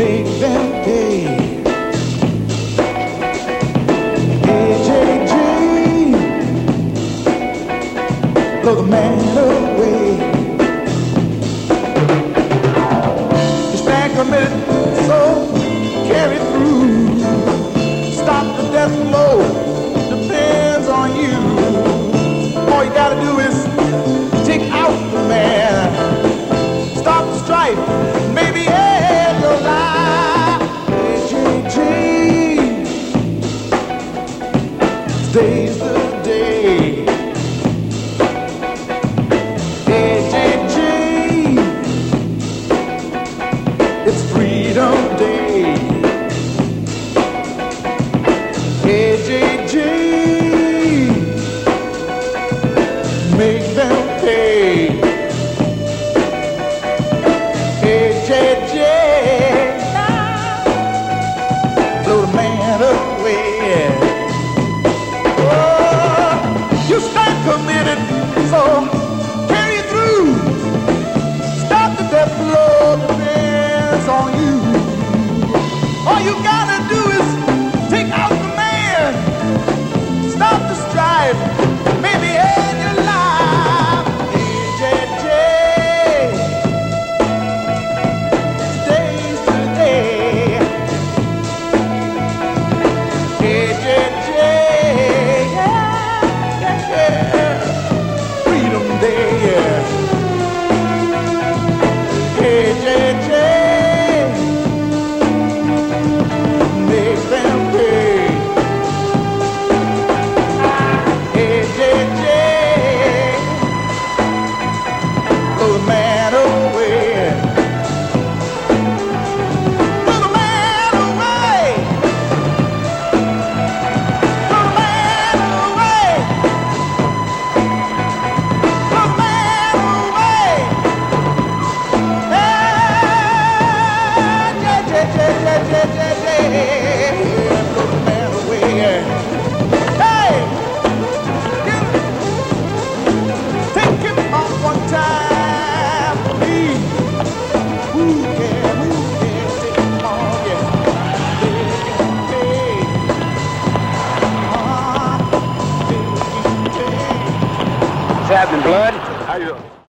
make them pay. AJG, blow the man away. You stand committed, so carry through. Stop the death blow, depends on you. All you gotta do is take out the man, stop the strife, maybe end your life. AJG, today's the day. AJG, it's Freedom Day. AJG, make them pay. AJG, blow the man away. Oh, you stand committed, so carry it through. Stop the death blow, depends on you. All you gotta do is take out the man, stop the strife, maybe end your life. AJJ, today's the day. AJJ, yeah, Freedom Day. AJJ, make them pay. AJJ, blow the man away. Blow the man away. Blow the man away. Blow the man away. Blow the man away. Hey, take him off one time for me. Who can take him off? Yeah, take him, take. What's happening, blood?